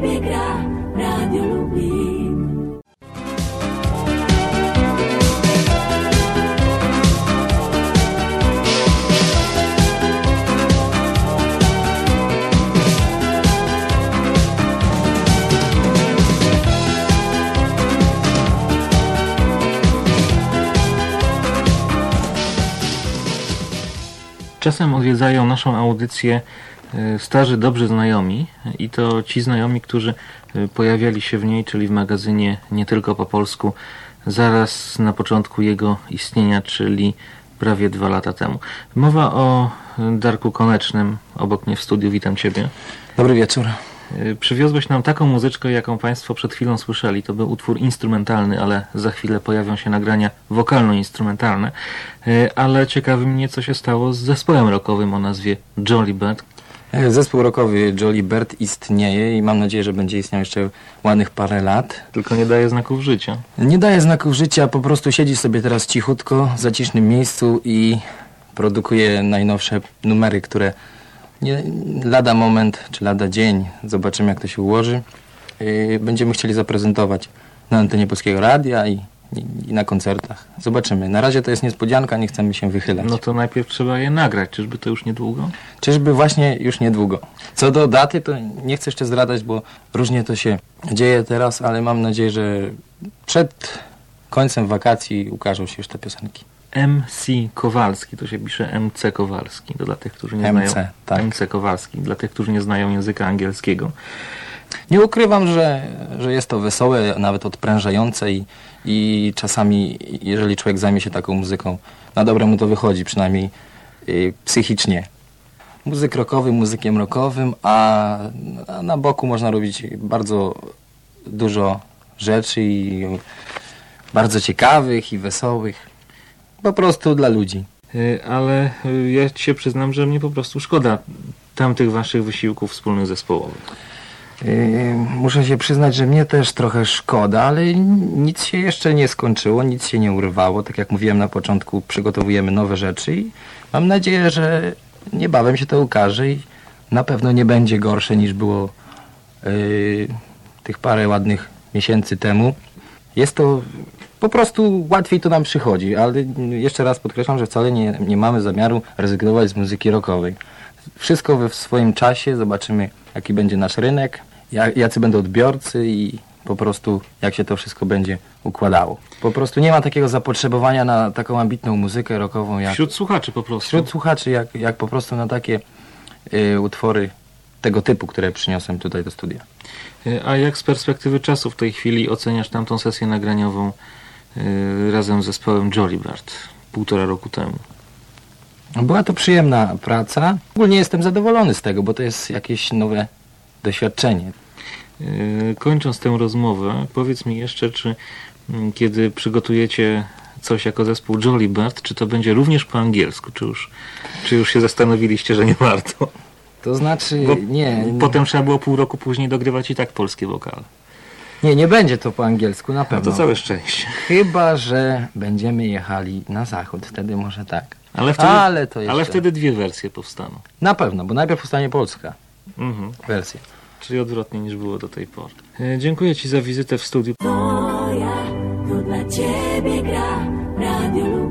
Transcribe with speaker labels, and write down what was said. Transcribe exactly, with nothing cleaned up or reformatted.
Speaker 1: ciebie gra Radio Lubin.
Speaker 2: Czasem odwiedzają naszą audycję starzy, dobrzy znajomi i to ci znajomi, którzy pojawiali się w niej, czyli w magazynie Nie Tylko po Polsku, zaraz na początku jego istnienia, czyli prawie dwa lata temu. Mowa o Darku Konecznym, obok mnie w studiu. Witam Ciebie.
Speaker 3: Dobry wieczór.
Speaker 2: Przywiozłeś nam taką muzyczkę, jaką Państwo przed chwilą słyszeli. To był utwór instrumentalny, ale za chwilę pojawią się nagrania wokalno-instrumentalne. Ale ciekawi mnie, co się stało z zespołem rockowym o nazwie Jolly Bird.
Speaker 3: Zespół rockowy Jolly Bird istnieje i mam nadzieję, że będzie istniał jeszcze ładnych parę lat.
Speaker 2: Tylko nie daje znaków życia.
Speaker 3: Nie daje znaków życia, po prostu siedzi sobie teraz cichutko, w zacisznym miejscu i produkuje najnowsze numery, które nie, lada moment, czy lada dzień, zobaczymy jak to się ułoży, yy, będziemy chcieli zaprezentować na antenie Polskiego Radia i, i, i na koncertach. Zobaczymy. Na razie to jest niespodzianka, nie chcemy się wychylać.
Speaker 2: No to najpierw trzeba je nagrać. Czyżby to już niedługo?
Speaker 3: Czyżby właśnie już niedługo. Co do daty, to nie chcę jeszcze zdradzać, bo różnie to się dzieje teraz, ale mam nadzieję, że przed końcem wakacji ukażą się już te piosenki.
Speaker 2: M C Kowalski, to się pisze M C Kowalski, to dla tych, którzy nie
Speaker 3: M C,
Speaker 2: znają.
Speaker 3: tak.
Speaker 2: M C Kowalski, dla tych, którzy nie znają języka angielskiego.
Speaker 3: Nie ukrywam, że, że jest to wesołe, nawet odprężające i, i czasami, jeżeli człowiek zajmie się taką muzyką, na dobre mu to wychodzi, przynajmniej yy, psychicznie. Muzyk rockowy muzykiem rockowym, a, a na boku można robić bardzo dużo rzeczy i bardzo ciekawych i wesołych. Po prostu dla ludzi.
Speaker 2: Ale ja ci się przyznam, że mnie po prostu szkoda tamtych waszych wysiłków wspólnych zespołowych.
Speaker 3: Yy, muszę się przyznać, że mnie też trochę szkoda, ale nic się jeszcze nie skończyło, nic się nie urwało. Tak jak mówiłem na początku, przygotowujemy nowe rzeczy i mam nadzieję, że niebawem się to ukaże i na pewno nie będzie gorsze niż było yy, tych parę ładnych miesięcy temu. Jest to po prostu łatwiej to nam przychodzi, ale jeszcze raz podkreślam, że wcale nie, nie mamy zamiaru rezygnować z muzyki rockowej. Wszystko we w swoim czasie, zobaczymy jaki będzie nasz rynek, jak, jacy będą odbiorcy i po prostu jak się to wszystko będzie układało. Po prostu nie ma takiego zapotrzebowania na taką ambitną muzykę rockową jak...
Speaker 2: Wśród słuchaczy po prostu.
Speaker 3: Wśród słuchaczy jak, jak po prostu na takie y, utwory tego typu, które przyniosłem tutaj do studia.
Speaker 2: A jak z perspektywy czasu w tej chwili oceniasz tamtą sesję nagraniową y, razem z zespołem Jolly Bird półtora roku temu?
Speaker 3: Była to przyjemna praca. Ogólnie jestem zadowolony z tego, bo to jest jakieś nowe doświadczenie.
Speaker 2: Y, kończąc tę rozmowę, powiedz mi jeszcze, czy y, kiedy przygotujecie coś jako zespół Jolly Bird, czy to będzie również po angielsku, czy już, czy już się zastanowiliście, że nie warto?
Speaker 3: To znaczy,
Speaker 2: Bo
Speaker 3: nie...
Speaker 2: Potem trzeba było pół roku później dogrywać i tak polskie wokale.
Speaker 3: Nie, nie będzie to po angielsku, na pewno.
Speaker 2: No to całe szczęście.
Speaker 3: Chyba że będziemy jechali na zachód, wtedy może tak.
Speaker 2: Ale wtedy,
Speaker 3: ale, to jeszcze...
Speaker 2: ale wtedy dwie wersje powstaną.
Speaker 3: Na pewno, bo najpierw powstanie polska
Speaker 2: Mhm.
Speaker 3: wersja.
Speaker 2: Czyli odwrotnie niż było do tej pory. E, dziękuję Ci za wizytę w studiu.
Speaker 1: Moja, to dla Ciebie gra Radio Lubin.